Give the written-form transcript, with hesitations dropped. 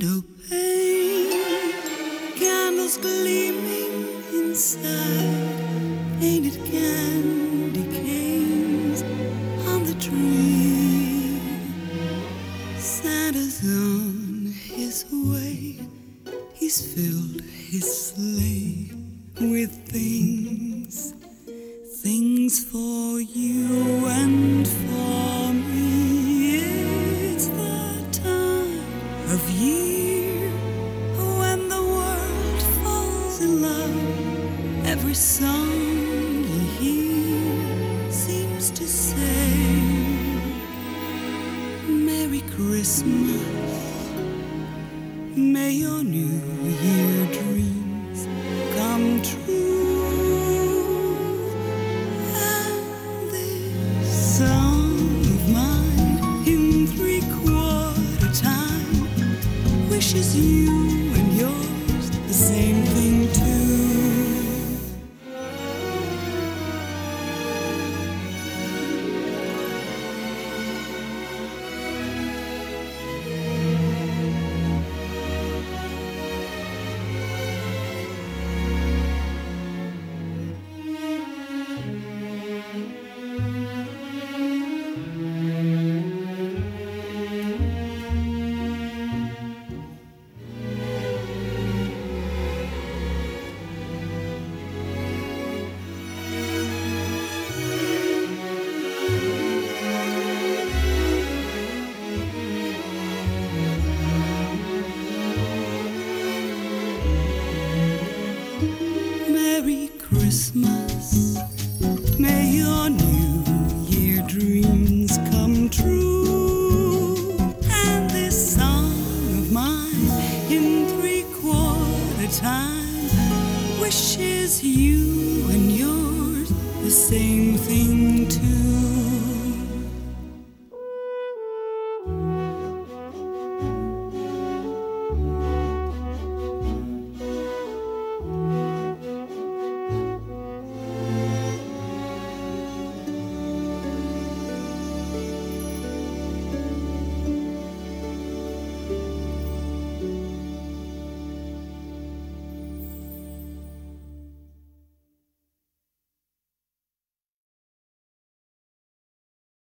no pain. Candles gleaming inside painted candy canes on the tree. Santa's on his way. He's filled his sleigh with things for you and for me. It's the time of year when the world falls in love. Every song you hear seems to say, Merry Christmas. May your New Year dreams come true. And this song of mine in 3/4 time wishes you and yours the same thing too. Merry Christmas, may your New Year dreams come true. And this song of mine in 3/4 time wishes you and yours the same thing too.